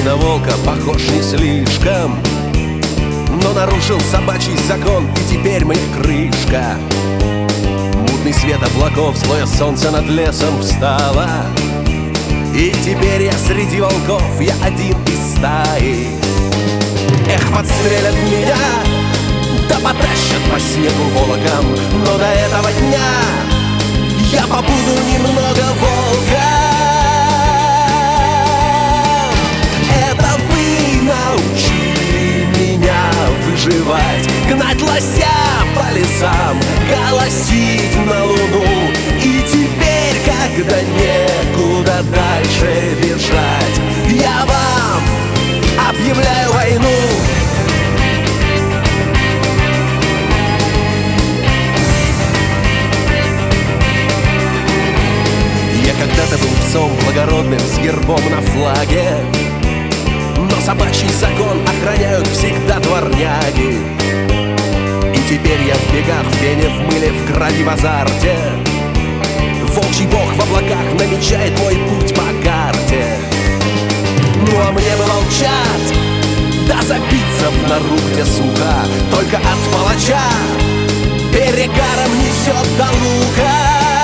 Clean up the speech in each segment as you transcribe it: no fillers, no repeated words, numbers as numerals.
на волка похож не слишком, но нарушил собачий закон, и теперь мне крышка. Мутный свет облаков, злое солнце над лесом встало, и теперь я среди волков, я один из стаи. Эх, подстрелят меня, да потащат по снегу волоком, но до этого дня я побуду немного волком. Это вы научили меня выживать, гнать лося по лесам, голосить на луну. И теперь, когда некуда дальше бежать, я вам объявляю войну. Я когда-то был псом благородным с гербом на флаге, но собачий закон охраняют всегда дворняги. И теперь я в бегах, в пене, в мыле, в крови, в азарте. Волчий бог в облаках намечает мой путь по карте. Ну а мне бы молчать, да забиться в нору, где сухо, только от палача перегаром несет до лука.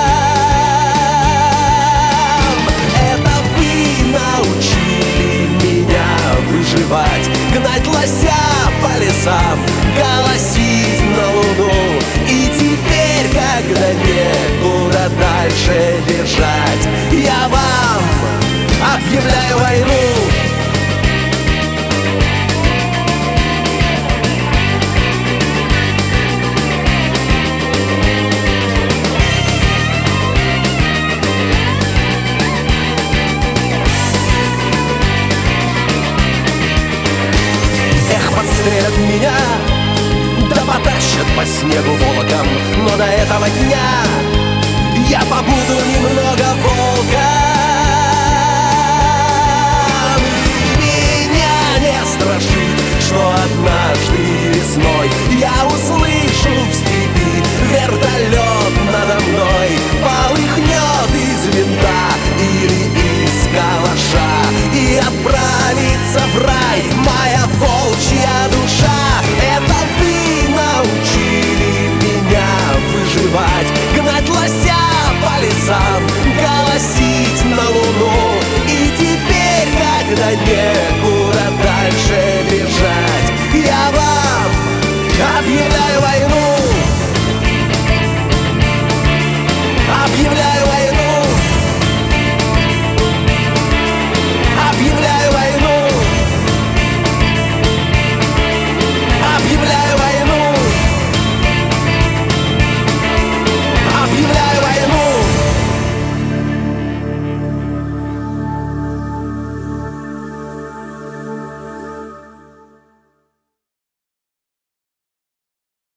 Это вы научили меня выживать, гнать лося по лесам, голосить на луну. И теперь, когда некуда дальше бежать, я вам объявляю войну. Подстрелят меня, да потащат по снегу волоком, но до этого дня я побуду немного волком. Меня не страшит, что однажды весной я услышу в степи вертолет надо мной, полыхнет из винта или из калаша, и отправится в рай моя волчья душа. Это вы научили меня выживать, гнать лося по лесам, голосить на луну. И теперь, когда некуда дальше бежать, я вам объявляю войну. Объявляю войну.